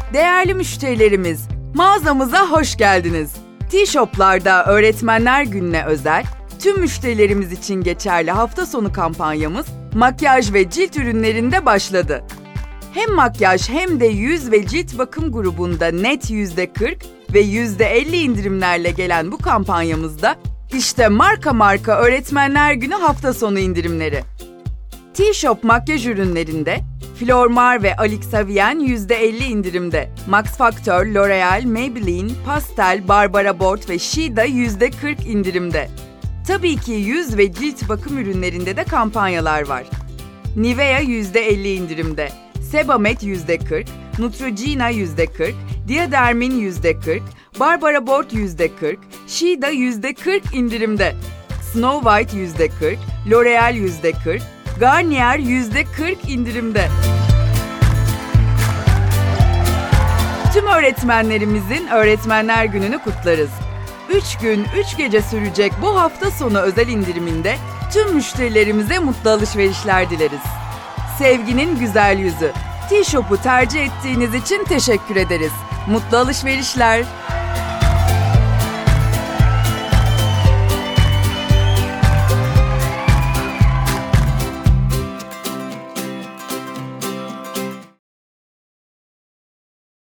Değerli müşterilerimiz, mağazamıza hoş geldiniz. T-Shop'larda Öğretmenler Günü'ne özel, tüm müşterilerimiz için geçerli hafta sonu kampanyamız makyaj ve cilt ürünlerinde başladı. Hem makyaj hem de yüz ve cilt bakım grubunda net %40 ve %50 indirimlerle gelen bu kampanyamızda işte marka Öğretmenler Günü hafta sonu indirimleri. T-Shop makyaj ürünlerinde Flormar ve Alex Avien %50 indirimde. Max Factor, L'Oreal, Maybelline, Pastel, Barbara Bort ve Shida %40 indirimde. Tabii ki yüz ve cilt bakım ürünlerinde de kampanyalar var. Nivea %50 indirimde. Sebamed %40, Neutrogena %40, Diadermin %40, Barbara Bort %40, Shida %40 indirimde. Snow White %40, L'Oreal %40, Garnier %40 indirimde. Tüm öğretmenlerimizin Öğretmenler Günü'nü kutlarız. 3 gün 3 gece sürecek bu hafta sonu özel indiriminde tüm müşterilerimize mutlu alışverişler dileriz. Sevginin güzel yüzü. T-Shop'u tercih ettiğiniz için teşekkür ederiz. Mutlu alışverişler.